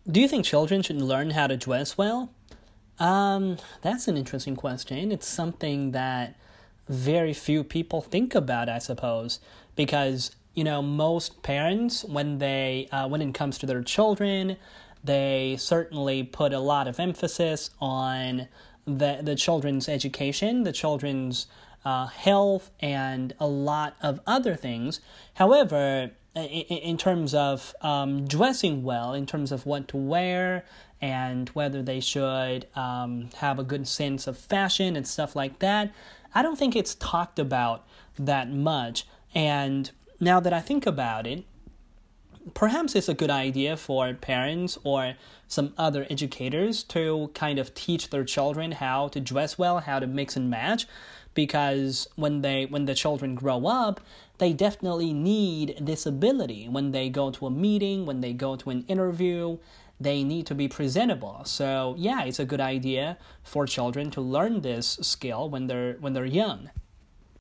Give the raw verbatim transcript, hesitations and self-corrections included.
Do you think children should learn how to dress well? Um, that's an interesting question. It's something that very few people think about, I suppose, because you know most parents, when they uh, when it comes to their children, they certainly put a lot of emphasis on the the children's education, the children's uh, health, and a lot of other things. However, in, in terms of um, dressing well, in terms of what to wear, and whether they should um, have a good sense of fashion and stuff like that, I don't think it's talked about that much. And now that I think about it, perhaps it's a good idea for parents or some other educators to kind of teach their children how to dress well, how to mix and match, because when they when the children grow up, they definitely need this ability. When they go to a meeting, when they go to an interview, they need to be presentable. So yeah, it's a good idea for children to learn this skill when they're when they're young.